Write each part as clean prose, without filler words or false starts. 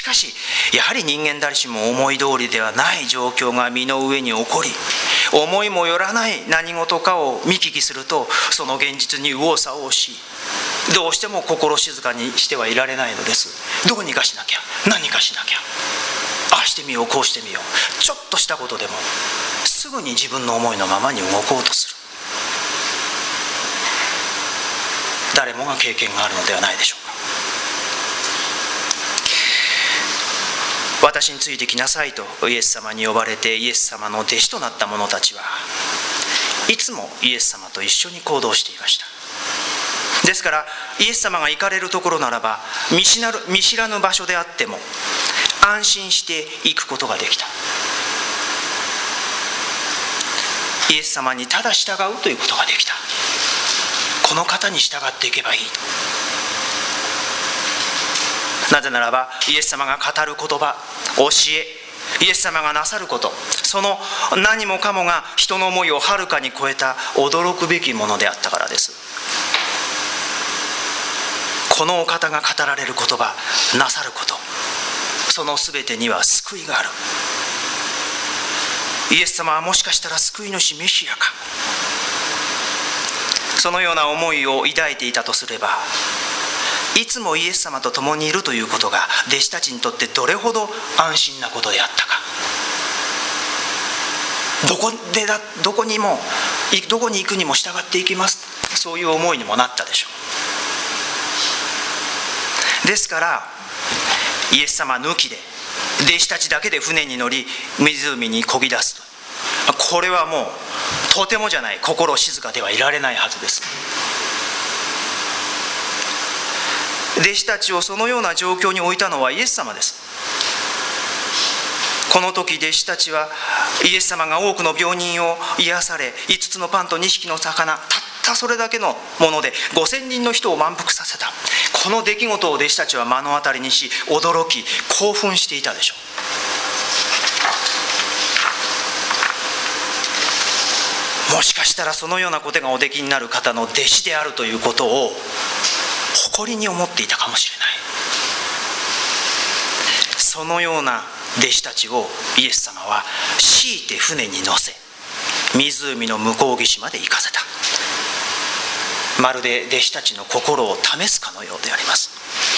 かしやはり人間誰しも思い通りではない状況が身の上に起こり、思いもよらない何事かを見聞きすると、その現実に右往左往し、どうしても心静かにしてはいられないのです。どうにかしなきゃ、何かしなきゃ、ああしてみよう、こうしてみよう、ちょっとしたことでもすぐに自分の思いのままに動こうとする。誰もが経験があるのではないでしょうか。私についてきなさいとイエス様に呼ばれてイエス様の弟子となった者たちはいつもイエス様と一緒に行動していました。ですからイエス様が行かれるところならば、見知らぬ場所であっても安心して行くことができた。イエス様にただ従うということができた。この方に従っていけばいい。なぜならばイエス様が語る言葉、教え、イエス様がなさること、その何もかもが人の思いをはるかに超えた驚くべきものであったからです。このお方が語られる言葉、なさること、その全てには救いがある。イエス様はもしかしたら救い主メシアか。そのような思いを抱いていたとすれば、いつもイエス様と共にいるということが弟子たちにとってどれほど安心なことであったか。どこに行くにも従っていきます、そういう思いにもなったでしょう。ですからイエス様抜きで弟子たちだけで船に乗り湖に漕ぎ出すと、これはもうとてもじゃない、心静かではいられないはずです。弟子たちをそのような状況に置いたのはイエス様です。この時弟子たちはイエス様が多くの病人を癒され、5つのパンと2匹の魚、たったそれだけのもので5000人の人を満腹させた、この出来事を弟子たちは目の当たりにし、驚き興奮していたでしょう。もしかしたらそのようなことがおできになる方の弟子であるということを誇りに思っていたかもしれない。そのような弟子たちをイエス様は強いて船に乗せ、湖の向こう岸まで行かせた。まるで弟子たちの心を試すかのようであります。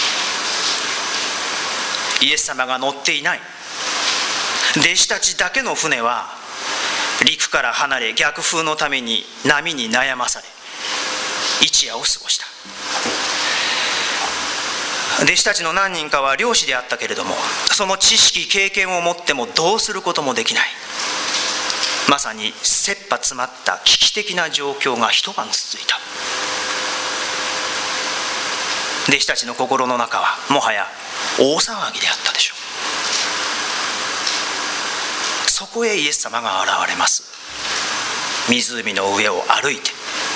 イエス様が乗っていない弟子たちだけの船は陸から離れ、逆風のために波に悩まされ一夜を過ごした。弟子たちの何人かは漁師であったけれども、その知識経験を持ってもどうすることもできない、まさに切羽詰まった危機的な状況が一晩続いた。弟子たちの心の中はもはや大騒ぎであったでしょう。そこへイエス様が現れます。湖の上を歩いて、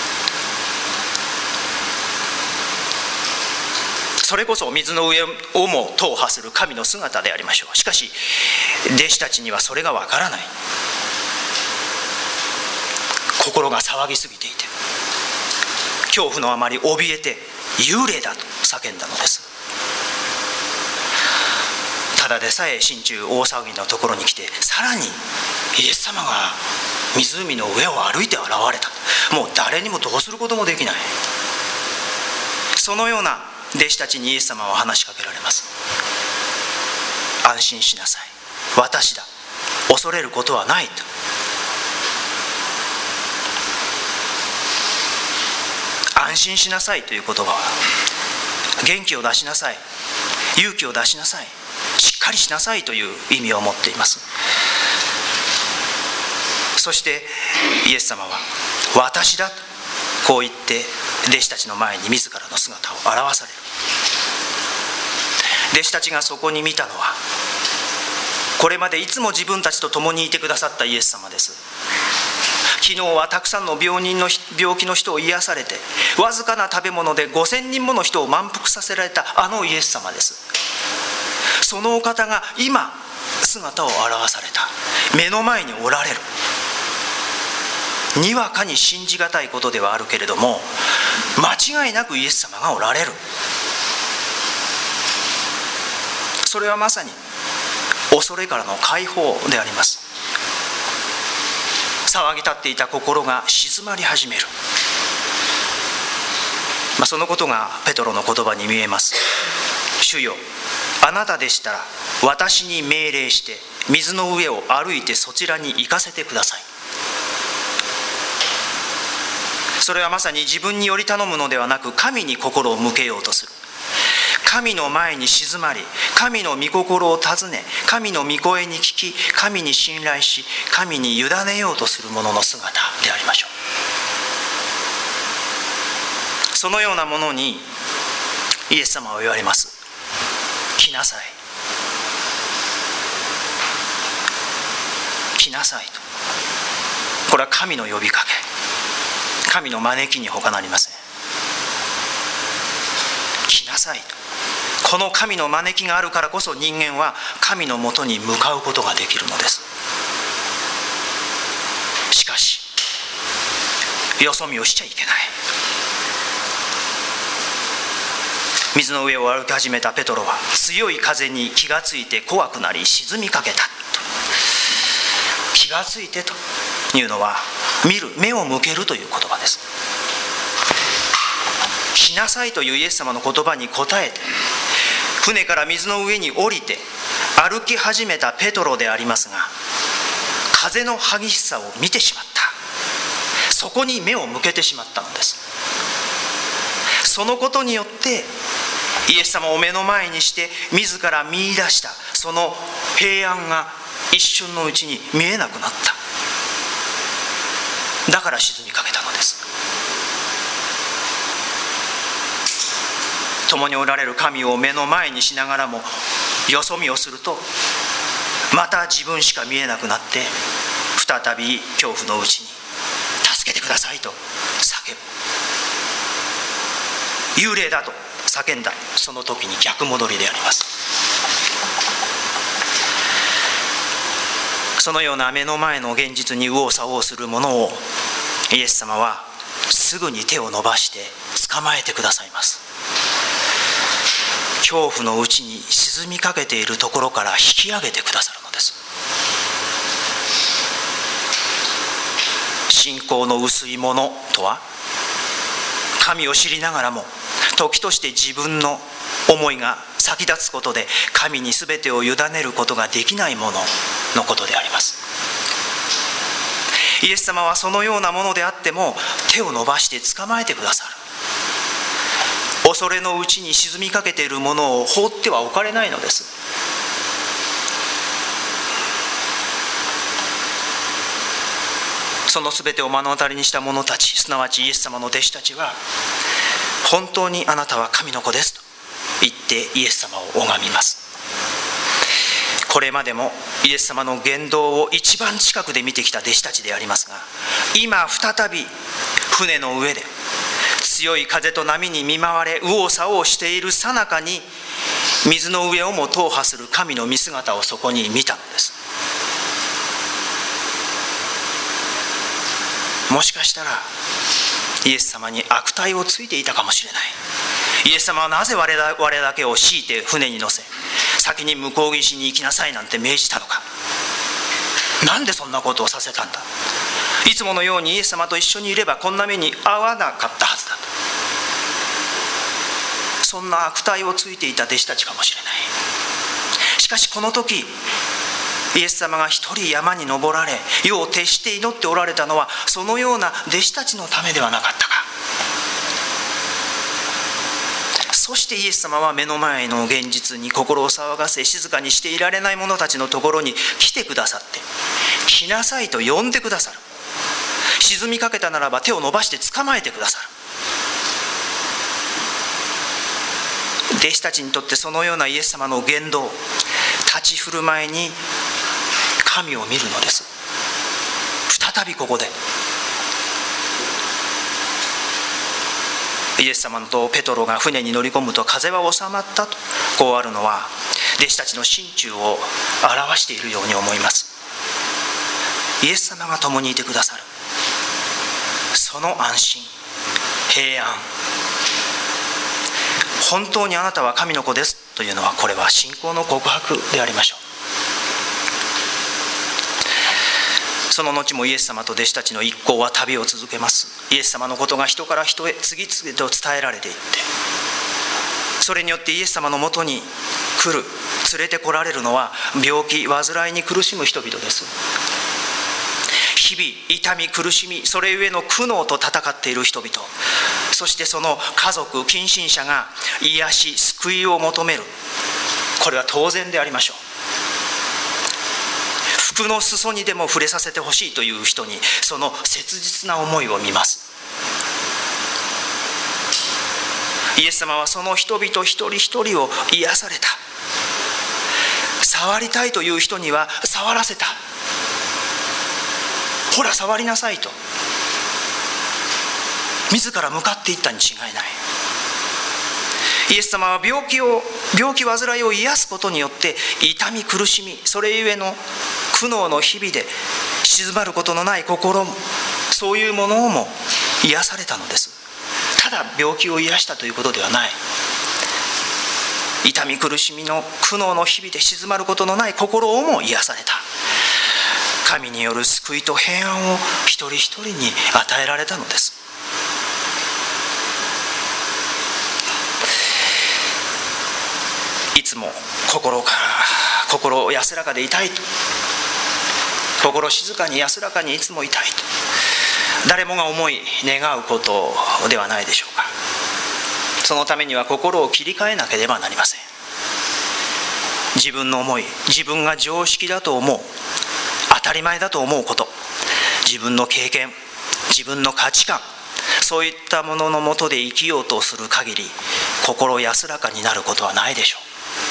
それこそ水の上をも踏破する神の姿でありましょう。しかし弟子たちにはそれがわからない。心が騒ぎすぎていて、恐怖のあまり怯えて幽霊だと叫んだのです。ただでさえ心中大騒ぎのところに来て、さらにイエス様が湖の上を歩いて現れた。もう誰にもどうすることもできない。そのような弟子たちにイエス様は話しかけられます。安心しなさい、私だ、恐れることはないと。安心しなさいという言葉は、元気を出しなさい、勇気を出しなさい、しっかりしなさいという意味を持っています。そしてイエス様は私だとこう言って弟子たちの前に自らの姿を現される。弟子たちがそこに見たのは、これまでいつも自分たちと共にいてくださったイエス様です。昨日はたくさんの病気の人を癒されて、わずかな食べ物で5000人もの人を満腹させられたあのイエス様です。そのお方が今姿を現された、目の前におられる。にわかに信じがたいことではあるけれども、間違いなくイエス様がおられる。 それはまさに恐れからの解放であります。騒ぎ立っていた心が静まり始める、そのことがペトロの言葉に見えます。主よ、あなたでしたら私に命令して水の上を歩いてそちらに行かせてください。それはまさに自分により頼むのではなく、神に心を向けようとする。神の前に静まり、神の御心を尋ね、神の御声に聞き、神に信頼し、神に委ねようとする者の姿でありましょう。そのようなものにイエス様は言われます。来なさい、来なさいと。これは神の呼びかけ、神の招きに他なりません。来なさいと。この神の招きがあるからこそ人間は神のもとに向かうことができるのです。しかしよそ見をしちゃいけない。水の上を歩き始めたペトロは強い風に気がついて怖くなり沈みかけたと。気がついてというのは見る、目を向けるという言葉です。来なさいというイエス様の言葉に応えて船から水の上に降りて歩き始めたペトロでありますが、風の激しさを見てしまった。そこに目を向けてしまったのです。そのことによってイエス様を目の前にして自ら見出したその平安が一瞬のうちに見えなくなった。だから沈みかけたのです。共におられる神を目の前にしながらもよそ見をすると、また自分しか見えなくなって再び恐怖のうちに助けてくださいと叫ぶ。幽霊だと叫んだその時に逆戻りであります。そのような目の前の現実に右往左往するものをイエス様はすぐに手を伸ばして捕まえてくださいます。恐怖のうちに沈みかけているところから引き上げてくださるのです。信仰の薄いものとは、神を知りながらも時として自分の思いが先立つことで神に全てを委ねることができないもののことであります。イエス様はそのようなものであっても手を伸ばして捕まえてくださる。恐れのうちに沈みかけているものを放ってはおかれないのです。そのすべてを目の当たりにした者たち、すなわちイエス様の弟子たちは、本当にあなたは神の子ですと言ってイエス様を拝みます。これまでもイエス様の言動を一番近くで見てきた弟子たちでありますが、今再び船の上で強い風と波に見舞われ右往左往している最中に、水の上をも踏破する神の御姿をそこに見たのです。もしかしたらイエス様に悪態をついていたかもしれない。イエス様はなぜ我だけを強いて船に乗せ、先に向こう岸に行きなさいなんて命じたのか。なんでそんなことをさせたんだ。いつものようにイエス様と一緒にいればこんな目に遭わなかったはずだと、そんな悪態をついていた弟子たちかもしれない。しかしこの時イエス様が一人山に登られ夜を徹して祈っておられたのは、そのような弟子たちのためではなかったか。そしてイエス様は目の前の現実に心を騒がせ静かにしていられない者たちのところに来てくださって、来なさいと呼んでくださる。沈みかけたならば手を伸ばして捕まえてくださる。弟子たちにとってそのようなイエス様の言動、立ち振る舞いに神を見るのです。再びここでイエス様とペトロが船に乗り込むと風は収まったとこうあるのは、弟子たちの心中を表しているように思います。イエス様が共にいてくださる、その安心、平安、本当にあなたは神の子ですというのは、これは信仰の告白でありましょう。その後もイエス様と弟子たちの一行は旅を続けます。イエス様のことが人から人へ次々と伝えられていって、それによってイエス様のもとに来る、連れてこられるのは病気患いに苦しむ人々です。日々痛み苦しみ、それゆえの苦悩と戦っている人々、そしてその家族近親者が癒し救いを求める、これは当然でありましょう。服の裾にでも触れさせてほしいという人に、その切実な思いを見ます。イエス様はその人々一人一人を癒された。触りたいという人には触らせた。ほら触りなさいと自ら向かっていったに違いない。イエス様は病気患いを癒すことによって、痛み苦しみ、それゆえの苦悩の日々で静まることのない心、そういうものをも癒されたのです。ただ病気を癒したということではない。痛み苦しみの苦悩の日々で静まることのない心をも癒された。神による救いと平安を一人一人に与えられたのです。いつも心安らかでいたいと、心静かに安らかにいつもいたいと、誰もが思い願うことではないでしょうか。そのためには心を切り替えなければなりません。自分の思い、自分が常識だと思う、当たり前だと思うこと、自分の経験、自分の価値観、そういったもののもとで生きようとする限り、心安らかになることはないでしょう。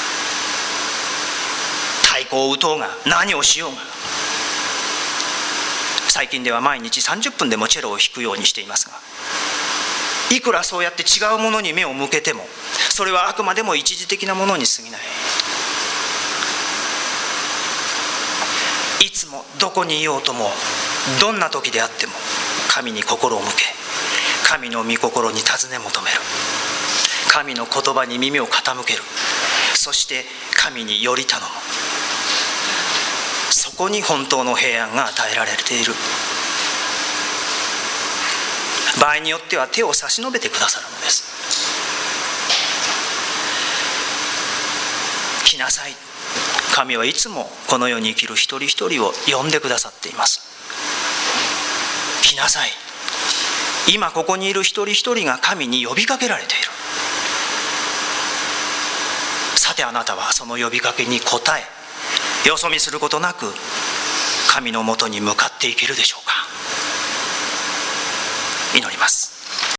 太鼓を打とうが何をしようが、最近では毎日30分でもチェロを弾くようにしていますが、いくらそうやって違うものに目を向けても、それはあくまでも一時的なものに過ぎない。いつもどこにいようとも、どんな時であっても、神に心を向け、神の御心に尋ね求める、神の言葉に耳を傾ける、そして神により頼む。そこに本当の平安が与えられている。場合によっては手を差し伸べてくださるのです。来なさい。神はいつもこの世に生きる一人一人を呼んでくださっています。来なさい。今ここにいる一人一人が神に呼びかけられている。さてあなたはその呼びかけに応え、よそ見することなく神のもとに向かっていけるでしょうか。祈ります。